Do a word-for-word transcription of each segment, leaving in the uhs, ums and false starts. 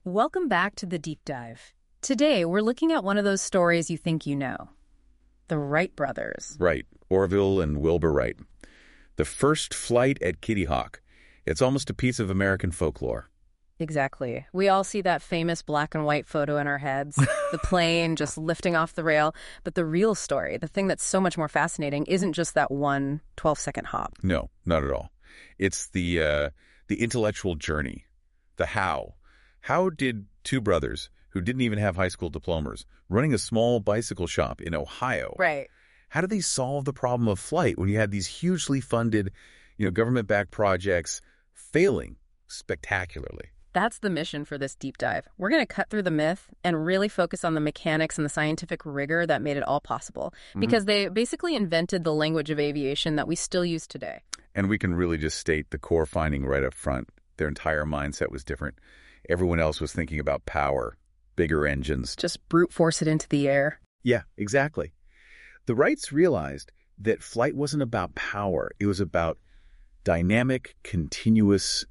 Welcome back to the Deep Dive. Today, we're looking at one of those stories you think you know. The Wright brothers. Right. Orville and Wilbur Wright. The first flight at Kitty Hawk. It's almost a piece of American folklore. Exactly. We all see that famous black and white photo in our heads, the plane just lifting off the rail. But the real story, the thing that's so much more fascinating, isn't just that one twelve-second hop. No, not at all. It's the uh, the intellectual journey, the how. How did two brothers who didn't even have high school diplomas, running a small bicycle shop in Ohio, Right. how did they solve the problem of flight when you had these hugely funded, you know, government-backed projects failing spectacularly? That's the mission for this deep dive. We're going to cut through the myth and really focus on the mechanics and the scientific rigor that made it all possible, because mm-hmm. they basically invented the language of aviation that we still use today. And we can really just state the core finding right up front. Their entire mindset was different. Everyone else was thinking about power, bigger engines. Just brute force it into the air. Yeah, exactly. The Wrights realized that flight wasn't about power. It was about dynamic, continuous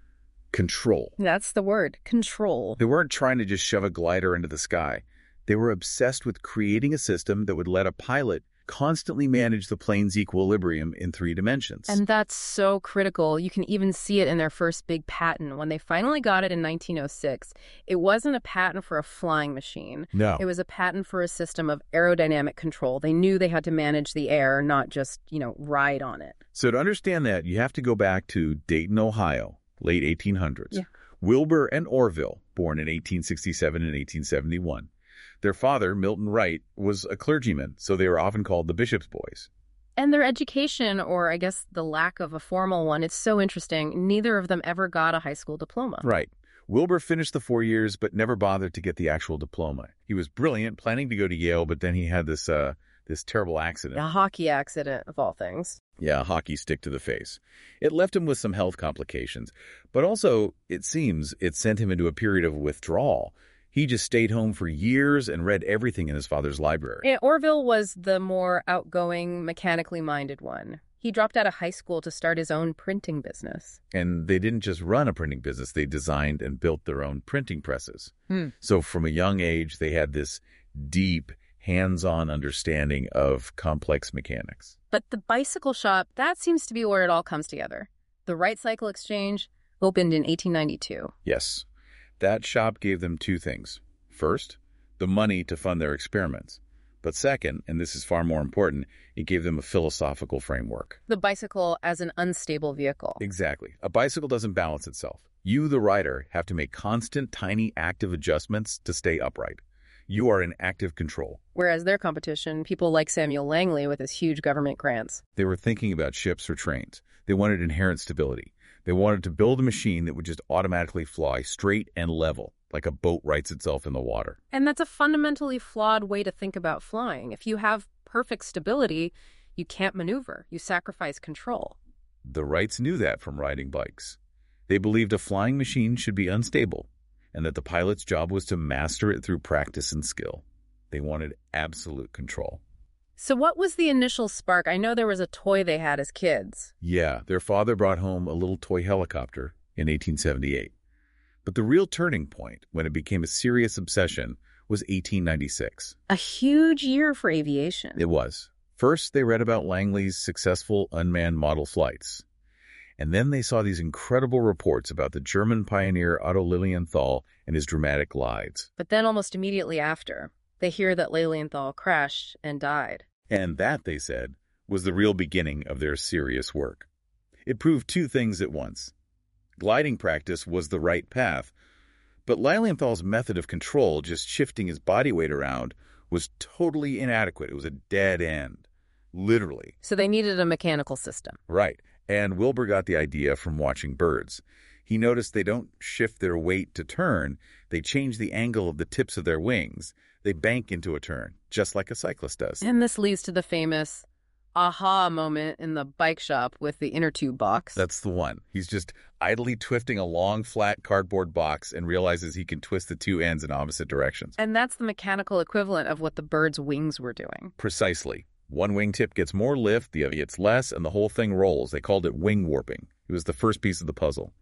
control. That's the word, control. They weren't trying to just shove a glider into the sky. They were obsessed with creating a system that would let a pilot constantly manage the plane's equilibrium in three dimensions. And that's so critical. You can even see it in their first big patent. When they finally got it in nineteen oh six, it wasn't a patent for a flying machine. No. It was a patent for a system of aerodynamic control. They knew they had to manage the air, not just, you know, ride on it. So to understand that, you have to go back to Dayton, Ohio, late eighteen hundreds. Yeah. Wilbur and Orville, born in eighteen sixty-seven and eighteen seventy-one. Their father, Milton Wright, was a clergyman, so they were often called the Bishop's Boys. And their education, or I guess the lack of a formal one, it's so interesting. Neither of them ever got a high school diploma. Right. Wilbur finished the four years, but never bothered to get the actual diploma. He was brilliant, planning to go to Yale, but then he had this uh, this terrible accident. A hockey accident, of all things. Yeah, a hockey stick to the face. It left him with some health complications, but also, it seems, it sent him into a period of withdrawal. He just stayed home for years and read everything in his father's library. Yeah, Orville was the more outgoing, mechanically minded one. He dropped out of high school to start his own printing business. And they didn't just run a printing business. They designed and built their own printing presses. Hmm. So from a young age, they had this deep, hands-on understanding of complex mechanics. But the bicycle shop, that seems to be where it all comes together. The Wright Cycle Exchange opened in eighteen ninety-two. Yes. That shop gave them two things. First, the money to fund their experiments. But second, and this is far more important, it gave them a philosophical framework. The bicycle as an unstable vehicle. Exactly. A bicycle doesn't balance itself. You, the rider, have to make constant, tiny, active adjustments to stay upright. You are in active control. Whereas their competition, people like Samuel Langley with his huge government grants. They were thinking about ships or trains. They wanted inherent stability. They wanted to build a machine that would just automatically fly straight and level, like a boat rights itself in the water. And that's a fundamentally flawed way to think about flying. If you have perfect stability, you can't maneuver. You sacrifice control. The Wrights knew that from riding bikes. They believed a flying machine should be unstable, and that the pilot's job was to master it through practice and skill. They wanted absolute control. So what was the initial spark? I know there was a toy they had as kids. Yeah, their father brought home a little toy helicopter in eighteen seventy-eight. But the real turning point, when it became a serious obsession, was eighteen ninety-six. A huge year for aviation. It was. First, they read about Langley's successful unmanned model flights. And then they saw these incredible reports about the German pioneer Otto Lilienthal and his dramatic glides. But then almost immediately after, they hear that Lilienthal crashed and died. And that, they said, was the real beginning of their serious work. It proved two things at once. Gliding practice was the right path, but Lilienthal's method of control, just shifting his body weight around, was totally inadequate. It was a dead end, literally. So they needed a mechanical system. Right. And Wilbur got the idea from watching birds. He noticed they don't shift their weight to turn. They change the angle of the tips of their wings. They bank into a turn, just like a cyclist does. And this leads to the famous aha moment in the bike shop with the inner tube box. That's the one. He's just idly twisting a long, flat cardboard box and realizes he can twist the two ends in opposite directions. And that's the mechanical equivalent of what the bird's wings were doing. Precisely. One wingtip gets more lift, the other gets less, and the whole thing rolls. They called it wing warping. It was the first piece of the puzzle.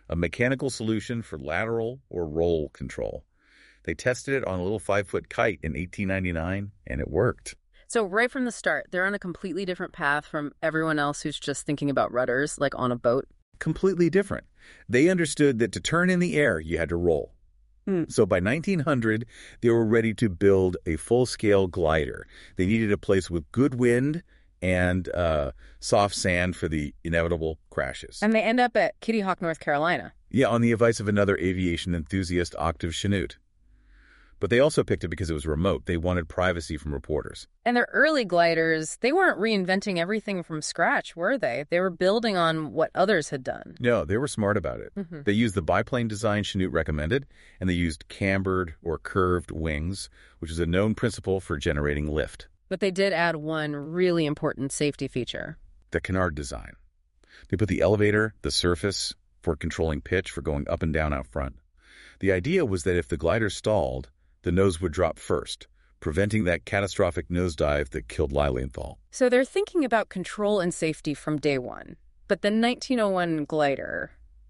a mechanical solution for lateral or roll control. They tested it on a little five-foot kite in eighteen ninety-nine, and it worked. So right from the start, they're on a completely different path from everyone else who's just thinking about rudders, like on a boat. Completely different. They understood that to turn in the air, you had to roll. Hmm. So by nineteen hundred, they were ready to build a full-scale glider. They needed a place with good wind and uh, soft sand for the inevitable crashes. And they end up at Kitty Hawk, North Carolina. Yeah, on the advice of another aviation enthusiast, Octave Chanute. But they also picked it because it was remote. They wanted privacy from reporters. And their early gliders, they weren't reinventing everything from scratch, were they? They were building on what others had done. No, they were smart about it. Mm-hmm. They used the biplane design Chanute recommended, and they used cambered or curved wings, which is a known principle for generating lift. But they did add one really important safety feature. The canard design. They put the elevator, the surface, for controlling pitch, for going up and down out front. The idea was that if the glider stalled, the nose would drop first, preventing that catastrophic nosedive that killed Lilienthal. So they're thinking about control and safety from day one. But the nineteen oh one glider,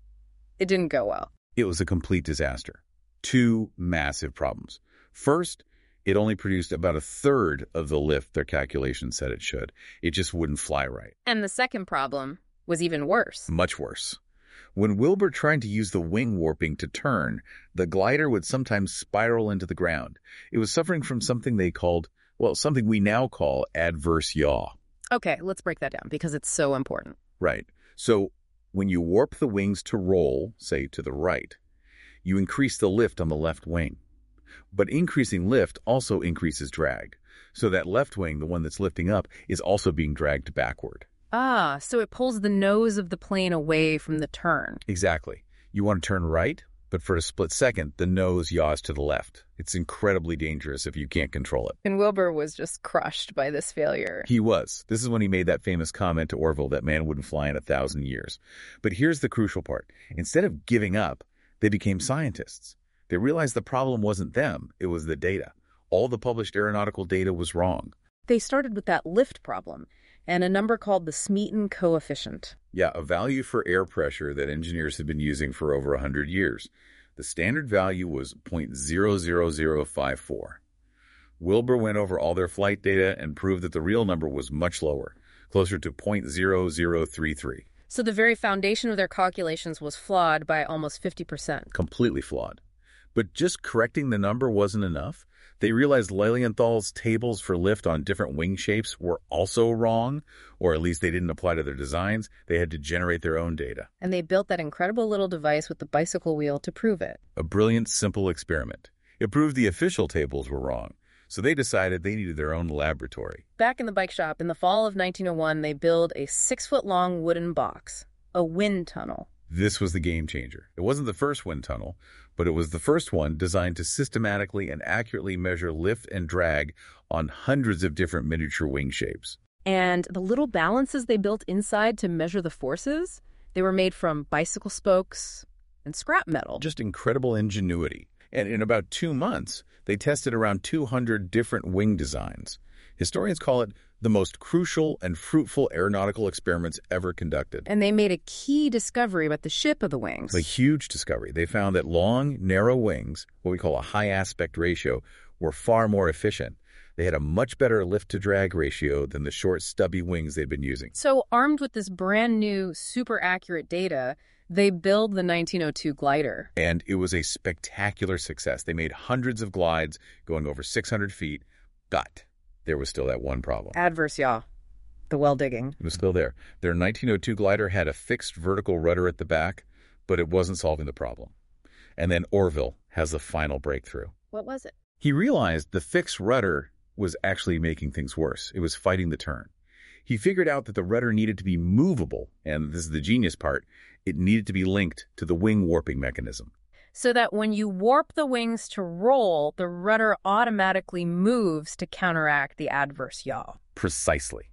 it didn't go well. It was a complete disaster. Two massive problems. First, it only produced about a third of the lift their calculations said it should. It just wouldn't fly right. And the second problem was even worse. Much worse. When Wilbur tried to use the wing warping to turn, the glider would sometimes spiral into the ground. It was suffering from something they called, well, something we now call adverse yaw. Okay, let's break that down because it's so important. Right. So when you warp the wings to roll, say to the right, you increase the lift on the left wing. But increasing lift also increases drag. So that left wing, the one that's lifting up, is also being dragged backward. Ah, so it pulls the nose of the plane away from the turn. Exactly. You want to turn right, but for a split second, the nose yaws to the left. It's incredibly dangerous if you can't control it. And Wilbur was just crushed by this failure. He was. This is when he made that famous comment to Orville that man wouldn't fly in a thousand years. But here's the crucial part. Instead of giving up, they became scientists. They realized the problem wasn't them, it was the data. All the published aeronautical data was wrong. They started with that lift problem and a number called the Smeaton coefficient. Yeah, a value for air pressure that engineers have been using for over one hundred years. The standard value was zero point zero zero zero five four. Wilbur went over all their flight data and proved that the real number was much lower, closer to zero point zero zero three three. So the very foundation of their calculations was flawed by almost fifty percent. Completely flawed. But just correcting the number wasn't enough. They realized Lilienthal's tables for lift on different wing shapes were also wrong, or at least they didn't apply to their designs. They had to generate their own data. And they built that incredible little device with the bicycle wheel to prove it. A brilliant, simple experiment. It proved the official tables were wrong, so they decided they needed their own laboratory. Back in the bike shop, in the fall of nineteen oh one, they built a six-foot-long wooden box, a wind tunnel. This was the game changer. It wasn't the first wind tunnel, but it was the first one designed to systematically and accurately measure lift and drag on hundreds of different miniature wing shapes. And the little balances they built inside to measure the forces, they were made from bicycle spokes and scrap metal. Just incredible ingenuity. And in about two months, they tested around two hundred different wing designs. Historians call it the most crucial and fruitful aeronautical experiments ever conducted. And they made a key discovery about the shape of the wings. A huge discovery. They found that long, narrow wings, what we call a high aspect ratio, were far more efficient. They had a much better lift-to-drag ratio than the short, stubby wings they'd been using. So armed with this brand new, super accurate data, they built the nineteen oh two glider. And it was a spectacular success. They made hundreds of glides going over six hundred feet, but there was still that one problem. Adverse yaw, the well digging. It was still there. Their nineteen oh two glider had a fixed vertical rudder at the back, but it wasn't solving the problem. And then Orville has the final breakthrough. What was it? He realized the fixed rudder was actually making things worse. It was fighting the turn. He figured out that the rudder needed to be movable, and this is the genius part, it needed to be linked to the wing warping mechanism. So that when you warp the wings to roll, the rudder automatically moves to counteract the adverse yaw. Precisely.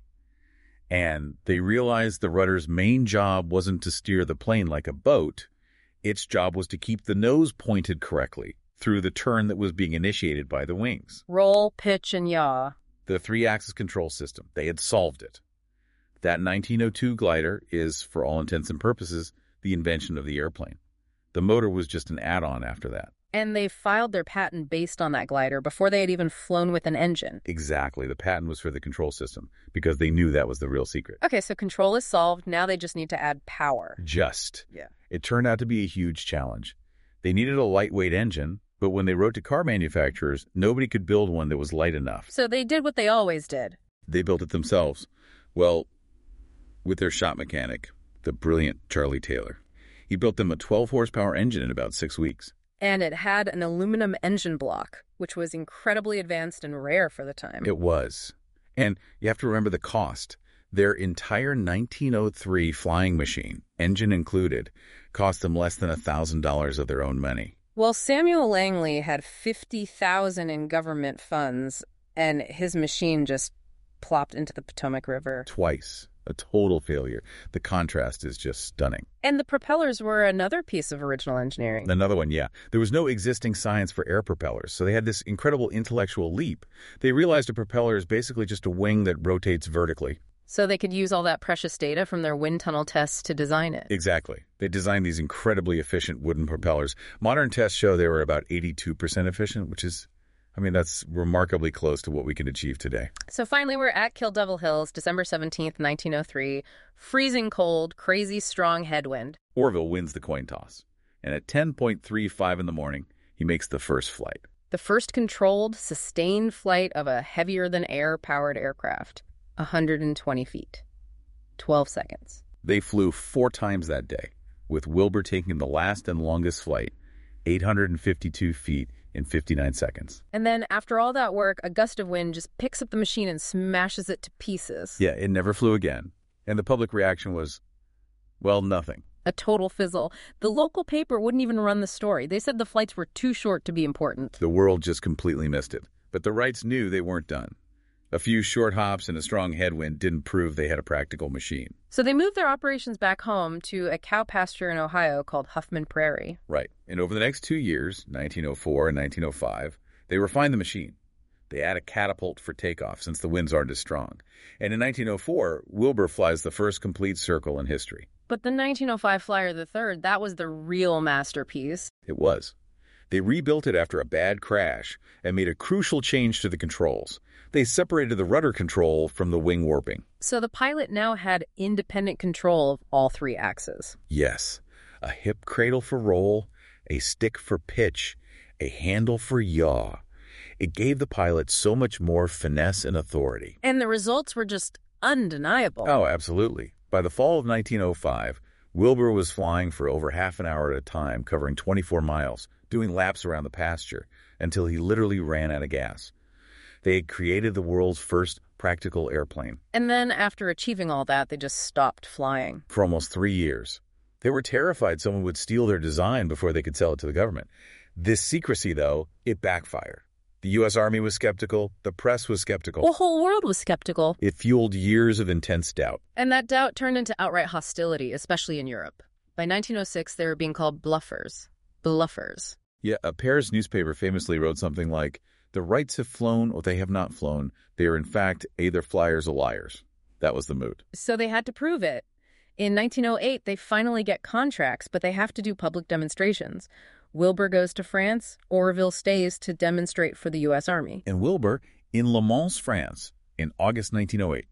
And they realized the rudder's main job wasn't to steer the plane like a boat. Its job was to keep the nose pointed correctly through the turn that was being initiated by the wings. Roll, pitch, and yaw. The three-axis control system. They had solved it. That nineteen oh two glider is, for all intents and purposes, the invention of the airplane. The motor was just an add-on after that. And they filed their patent based on that glider before they had even flown with an engine. Exactly. The patent was for the control system because they knew that was the real secret. Okay, so control is solved. Now they just need to add power. Just. Yeah. It turned out to be a huge challenge. They needed a lightweight engine, but when they wrote to car manufacturers, nobody could build one that was light enough. So they did what they always did. They built it themselves. Well, with their shop mechanic, the brilliant Charlie Taylor. He built them a twelve horsepower engine in about six weeks. And it had an aluminum engine block, which was incredibly advanced and rare for the time. It was. And you have to remember the cost. Their entire nineteen oh three flying machine, engine included, cost them less than one thousand dollars of their own money. Well, Samuel Langley had fifty thousand dollars in government funds, and his machine just plopped into the Potomac River. Twice. A total failure. The contrast is just stunning. And the propellers were another piece of original engineering. Another one, yeah. There was no existing science for air propellers, so they had this incredible intellectual leap. They realized a propeller is basically just a wing that rotates vertically. So they could use all that precious data from their wind tunnel tests to design it. Exactly. They designed these incredibly efficient wooden propellers. Modern tests show they were about eighty-two percent efficient, which is, I mean, that's remarkably close to what we can achieve today. So finally, we're at Kill Devil Hills, December seventeenth, nineteen oh three. Freezing cold, crazy strong headwind. Orville wins the coin toss. And at ten point three five in the morning, he makes the first flight. The first controlled, sustained flight of a heavier-than-air powered aircraft. one hundred twenty feet. twelve seconds. They flew four times that day, with Wilbur taking the last and longest flight, eight hundred fifty-two feet in fifty-nine seconds. And then after all that work, a gust of wind just picks up the machine and smashes it to pieces. Yeah, it never flew again. And the public reaction was, well, nothing. A total fizzle. The local paper wouldn't even run the story. They said the flights were too short to be important. The world just completely missed it. But the Wrights knew they weren't done. A few short hops and a strong headwind didn't prove they had a practical machine. So they moved their operations back home to a cow pasture in Ohio called Huffman Prairie. Right. And over the next two years, nineteen oh four and nineteen oh five, they refined the machine. They add a catapult for takeoff since the winds aren't as strong. And in nineteen oh four, Wilbur flies the first complete circle in history. But the nineteen oh five Flyer the Third, that was the real masterpiece. It was. They rebuilt it after a bad crash and made a crucial change to the controls. They separated the rudder control from the wing warping. So the pilot now had independent control of all three axes. Yes. A hip cradle for roll, a stick for pitch, a handle for yaw. It gave the pilot so much more finesse and authority. And the results were just undeniable. Oh, absolutely. By the fall of nineteen oh five, Wilbur was flying for over half an hour at a time, covering twenty-four miles, doing laps around the pasture, until he literally ran out of gas. They had created the world's first practical airplane. And then, after achieving all that, they just stopped flying. For almost three years. They were terrified someone would steal their design before they could sell it to the government. This secrecy, though, it backfired. The U S Army was skeptical. The press was skeptical. The whole world was skeptical. It fueled years of intense doubt. And that doubt turned into outright hostility, especially in Europe. By nineteen oh six, they were being called bluffers. Bluffers. Yeah, a Paris newspaper famously wrote something like, "The Wrights have flown or they have not flown. They are, in fact, either flyers or liars." That was the mood. So they had to prove it. In nineteen oh eight, they finally get contracts, but they have to do public demonstrations. Wilbur goes to France. Orville stays to demonstrate for the U S Army. And Wilbur, in Le Mans, France, in August nineteen oh eight,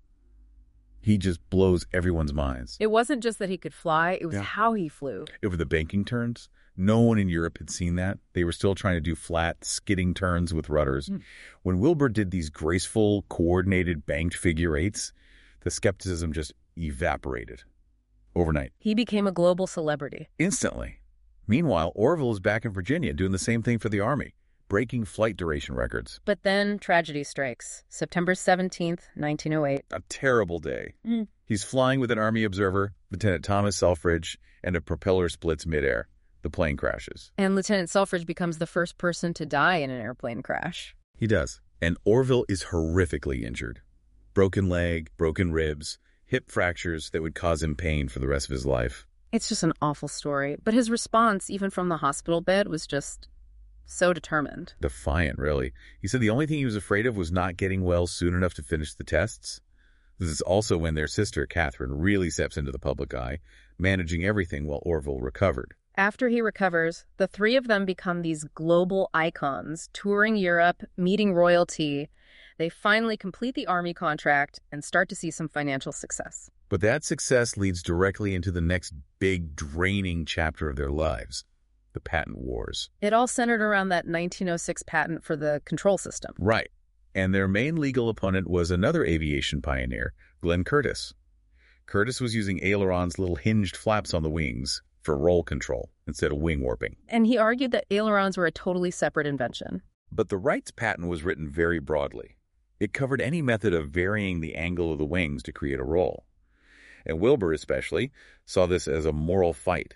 he just blows everyone's minds. It wasn't just that he could fly, it was Yeah. how he flew. Over the banking turns, no one in Europe had seen that. They were still trying to do flat, skidding turns with rudders. Mm. When Wilbur did these graceful, coordinated banked figure eights, the skepticism just evaporated overnight. He became a global celebrity. Instantly. Meanwhile, Orville is back in Virginia doing the same thing for the Army, breaking flight duration records. But then tragedy strikes. September seventeenth, nineteen oh eight. A terrible day. Mm. He's flying with an Army observer, Lieutenant Thomas Selfridge, and a propeller splits midair. The plane crashes. And Lieutenant Selfridge becomes the first person to die in an airplane crash. He does. And Orville is horrifically injured. Broken leg, broken ribs, hip fractures that would cause him pain for the rest of his life. It's just an awful story. But his response, even from the hospital bed, was just so determined. Defiant, really. He said the only thing he was afraid of was not getting well soon enough to finish the tests. This is also when their sister, Catherine, really steps into the public eye, managing everything while Orville recovered. After he recovers, the three of them become these global icons, touring Europe, meeting royalty. They finally complete the Army contract and start to see some financial success. But that success leads directly into the next big, draining chapter of their lives, the patent wars. It all centered around that nineteen oh six patent for the control system. Right. And their main legal opponent was another aviation pioneer, Glenn Curtiss. Curtiss was using ailerons' little hinged flaps on the wings for roll control instead of wing warping. And he argued that ailerons were a totally separate invention. But the Wrights patent was written very broadly. It covered any method of varying the angle of the wings to create a roll. And Wilbur, especially, saw this as a moral fight.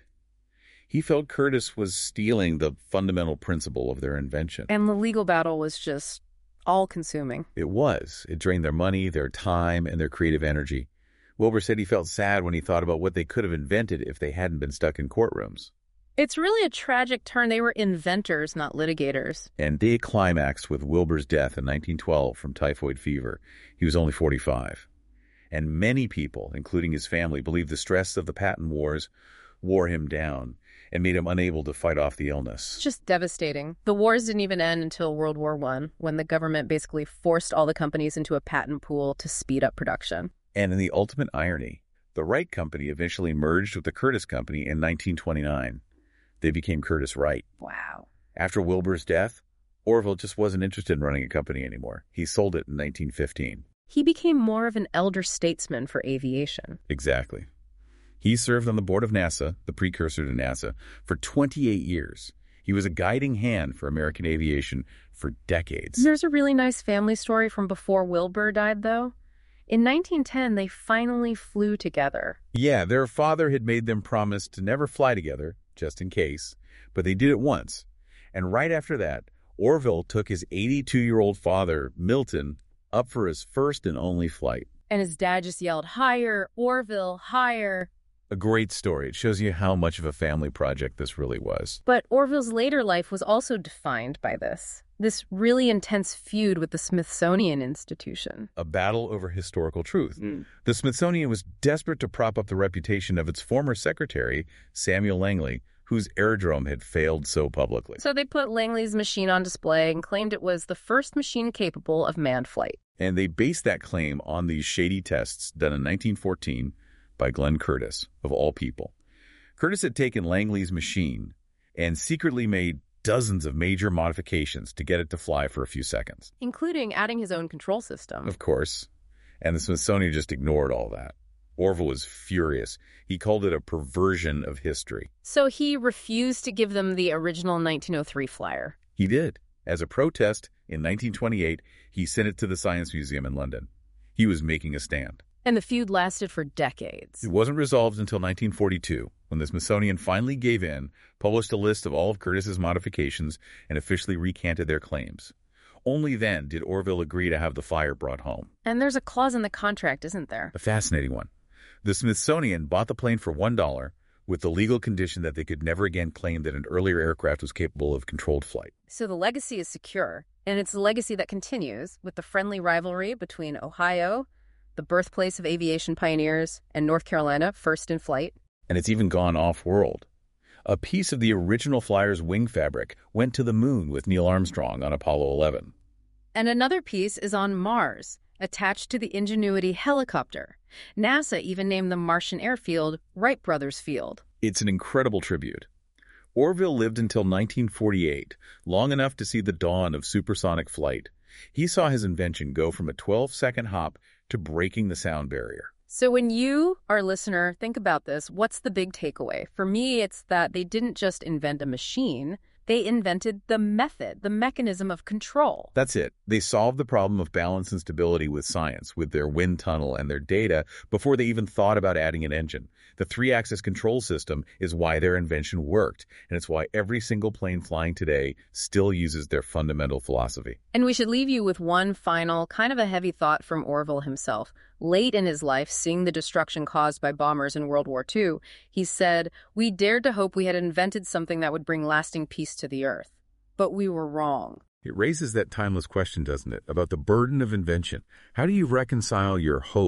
He felt Curtiss was stealing the fundamental principle of their invention. And the legal battle was just all-consuming. It was. It drained their money, their time, and their creative energy. Wilbur said he felt sad when he thought about what they could have invented if they hadn't been stuck in courtrooms. It's really a tragic turn. They were inventors, not litigators. And they climaxed with Wilbur's death in nineteen twelve from typhoid fever. He was only forty-five. And many people, including his family, believe the stress of the patent wars wore him down and made him unable to fight off the illness. It's just devastating. The wars didn't even end until World War One, when the government basically forced all the companies into a patent pool to speed up production. And in the ultimate irony, the Wright Company eventually merged with the Curtiss Company in nineteen twenty-nine. They became Curtiss-Wright. Wow. After Wilbur's death, Orville just wasn't interested in running a company anymore. He sold it in nineteen fifteen. He became more of an elder statesman for aviation. Exactly. He served on the board of NASA, the precursor to NASA, for twenty-eight years. He was a guiding hand for American aviation for decades. There's a really nice family story from before Wilbur died, though. In nineteen ten, they finally flew together. Yeah, their father had made them promise to never fly together, just in case, but they did it once. And right after that, Orville took his eighty-two-year-old father, Milton, up for his first and only flight. And his dad just yelled, "Higher, Orville, higher." A great story. It shows you how much of a family project this really was. But Orville's later life was also defined by this. This really intense feud with the Smithsonian Institution. A battle over historical truth. Mm. The Smithsonian was desperate to prop up the reputation of its former secretary, Samuel Langley, whose aerodrome had failed so publicly. So they put Langley's machine on display and claimed it was the first machine capable of manned flight. And they based that claim on these shady tests done in nineteen fourteen by Glenn Curtiss, of all people. Curtiss had taken Langley's machine and secretly made dozens of major modifications to get it to fly for a few seconds. Including adding his own control system. Of course. And the Smithsonian just ignored all that. Orville was furious. He called it a perversion of history. So he refused to give them the original nineteen oh three flyer. He did. As a protest, in nineteen twenty-eight, he sent it to the Science Museum in London. He was making a stand. And the feud lasted for decades. It wasn't resolved until nineteen forty-two, when the Smithsonian finally gave in, published a list of all of Curtiss's modifications, and officially recanted their claims. Only then did Orville agree to have the flyer brought home. And there's a clause in the contract, isn't there? A fascinating one. The Smithsonian bought the plane for one dollar with the legal condition that they could never again claim that an earlier aircraft was capable of controlled flight. So the legacy is secure, and it's a legacy that continues with the friendly rivalry between Ohio, the birthplace of aviation pioneers, and North Carolina, first in flight. And it's even gone off-world. A piece of the original flyer's wing fabric went to the moon with Neil Armstrong on Apollo eleven. And another piece is on Mars, attached to the Ingenuity helicopter. NASA even named the Martian airfield Wright Brothers Field. It's an incredible tribute. Orville lived until nineteen forty-eight, long enough to see the dawn of supersonic flight. He saw his invention go from a twelve-second hop to breaking the sound barrier. So when you, our listener, think about this, what's the big takeaway? For me, it's that they didn't just invent a machine. They invented the method, the mechanism of control. That's it. They solved the problem of balance and stability with science, with their wind tunnel and their data, before they even thought about adding an engine. The three-axis control system is why their invention worked, and it's why every single plane flying today still uses their fundamental philosophy. And we should leave you with one final, kind of a heavy thought from Orville himself. Late in his life, seeing the destruction caused by bombers in World War Two, he said, "We dared to hope we had invented something that would bring lasting peace to the earth. But we were wrong." It raises that timeless question, doesn't it, about the burden of invention. How do you reconcile your hope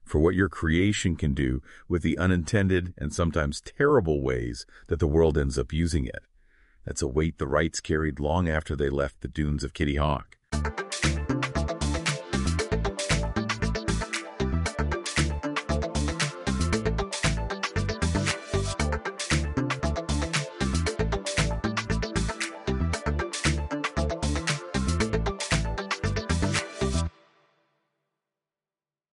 for what your creation can do with the unintended and sometimes terrible ways that the world ends up using it. That's a weight the Wrights carried long after they left the dunes of Kitty Hawk.